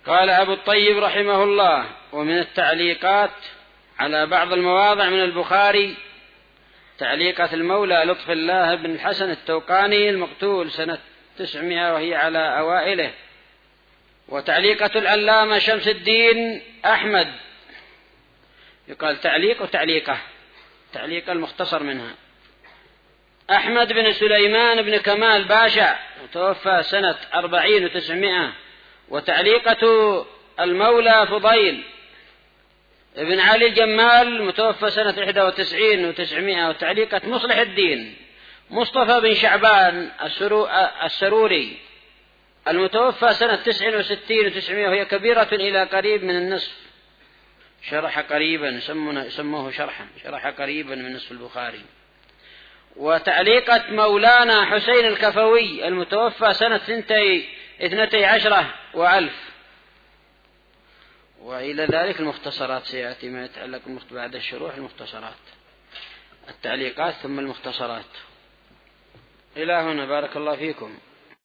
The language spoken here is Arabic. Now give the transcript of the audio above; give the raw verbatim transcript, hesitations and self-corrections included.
قال أبو الطيب رحمه الله: ومن التعليقات على بعض المواضع من البخاري تعليقة المولى لطف الله بن الحسن التوقاني المقتول سنة تسعمائة وهي على أوائله، وتعليقة العلامة شمس الدين أحمد، يقال تعليق وتعليقة، تعليق المختصر منها، أحمد بن سليمان بن كمال باشا متوفى سنة أربعين وتسعمائة، وتعليقة المولى فضيل ابن علي الجمال متوفى سنة إحدى وتسعين وتسعمائة، وتعليقة مصلح الدين مصطفى بن شعبان السروري المتوفى سنة تسع وستين وتسعمائة، وهي كبيرة إلى قريب من النصف، شرح قريبا يسموه شرحا شرح قريبا من نصف البخاري. وتعليقة مولانا حسين الكفوي المتوفى سنة ثنتي اثنتي عشرة وألف. وإلى ذلك المختصرات سيأتي ما يتعلق بعد الشروح، المختصرات، التعليقات ثم المختصرات. إلى هنا، بارك الله فيكم.